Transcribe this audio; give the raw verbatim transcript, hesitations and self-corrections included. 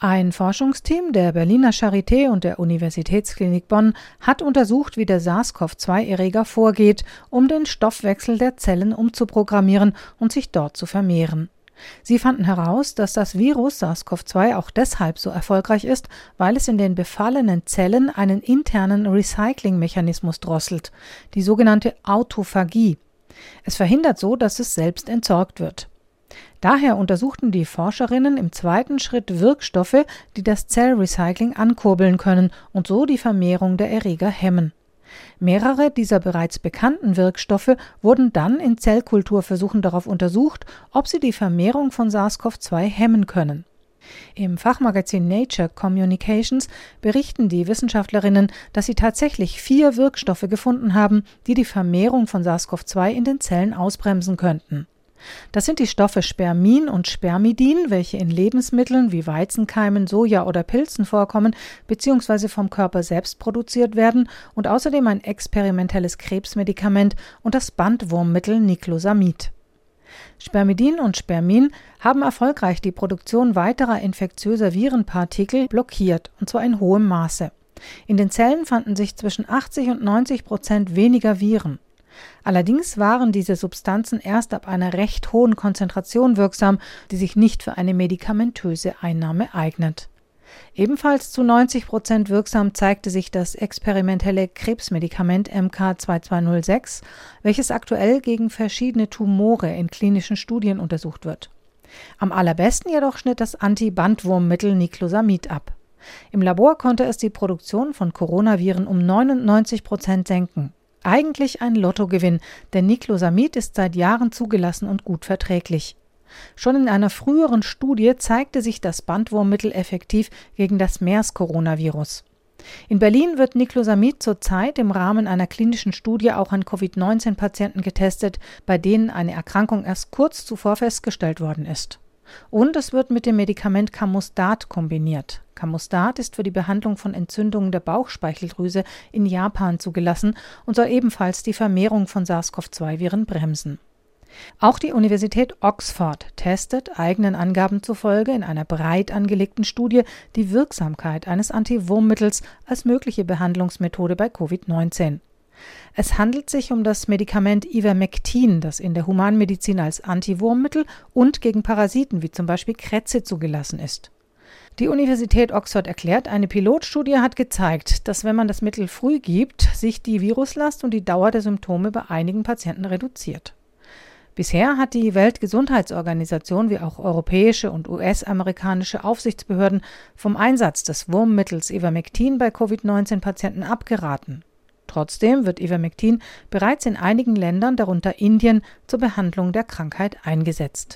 Ein Forschungsteam der Berliner Charité und der Universitätsklinik Bonn hat untersucht, wie der SARS-CoV zwei Erreger vorgeht, um den Stoffwechsel der Zellen umzuprogrammieren und sich dort zu vermehren. Sie fanden heraus, dass das Virus SARS-CoV zwei auch deshalb so erfolgreich ist, weil es in den befallenen Zellen einen internen Recycling-Mechanismus drosselt, die sogenannte Autophagie. Es verhindert so, dass es selbst entsorgt wird. Daher untersuchten die Forscherinnen im zweiten Schritt Wirkstoffe, die das Zellrecycling ankurbeln können und so die Vermehrung der Erreger hemmen. Mehrere dieser bereits bekannten Wirkstoffe wurden dann in Zellkulturversuchen darauf untersucht, ob sie die Vermehrung von SARS-CoV zwei hemmen können. Im Fachmagazin Nature Communications berichten die Wissenschaftlerinnen, dass sie tatsächlich vier Wirkstoffe gefunden haben, die die Vermehrung von SARS-CoV zwei in den Zellen ausbremsen könnten. Das sind die Stoffe Spermin und Spermidin, welche in Lebensmitteln wie Weizenkeimen, Soja oder Pilzen vorkommen bzw. vom Körper selbst produziert werden, und außerdem ein experimentelles Krebsmedikament und das Bandwurmmittel Niclosamid. Spermidin und Spermin haben erfolgreich die Produktion weiterer infektiöser Virenpartikel blockiert, und zwar in hohem Maße. In den Zellen fanden sich zwischen achtzig und neunzig Prozent weniger Viren. Allerdings waren diese Substanzen erst ab einer recht hohen Konzentration wirksam, die sich nicht für eine medikamentöse Einnahme eignet. Ebenfalls zu neunzig Prozent wirksam zeigte sich das experimentelle Krebsmedikament M K zwei zwei null sechs, welches aktuell gegen verschiedene Tumore in klinischen Studien untersucht wird. Am allerbesten jedoch schnitt das Anti-Bandwurmmittel Niclosamid ab. Im Labor konnte es die Produktion von Coronaviren um neunundneunzig Prozent senken. Eigentlich ein Lottogewinn, denn Niclosamid ist seit Jahren zugelassen und gut verträglich. Schon in einer früheren Studie zeigte sich das Bandwurmmittel effektiv gegen das MERS-Coronavirus. In Berlin wird Niclosamid zurzeit im Rahmen einer klinischen Studie auch an Covid neunzehn Patienten getestet, bei denen eine Erkrankung erst kurz zuvor festgestellt worden ist. Und es wird mit dem Medikament Camustat kombiniert. Camustat ist für die Behandlung von Entzündungen der Bauchspeicheldrüse in Japan zugelassen und soll ebenfalls die Vermehrung von SARS-CoV zwei Viren bremsen. Auch die Universität Oxford testet eigenen Angaben zufolge in einer breit angelegten Studie die Wirksamkeit eines Antiwurmmittels als mögliche Behandlungsmethode bei Covid neunzehn. Es handelt sich um das Medikament Ivermectin, das in der Humanmedizin als Antiwurmmittel und gegen Parasiten wie zum Beispiel Krätze zugelassen ist. Die Universität Oxford erklärt, eine Pilotstudie hat gezeigt, dass wenn man das Mittel früh gibt, sich die Viruslast und die Dauer der Symptome bei einigen Patienten reduziert. Bisher hat die Weltgesundheitsorganisation wie auch europäische und U S-amerikanische Aufsichtsbehörden vom Einsatz des Wurmmittels Ivermectin bei Covid neunzehn Patienten abgeraten. Trotzdem wird Ivermectin bereits in einigen Ländern, darunter Indien, zur Behandlung der Krankheit eingesetzt.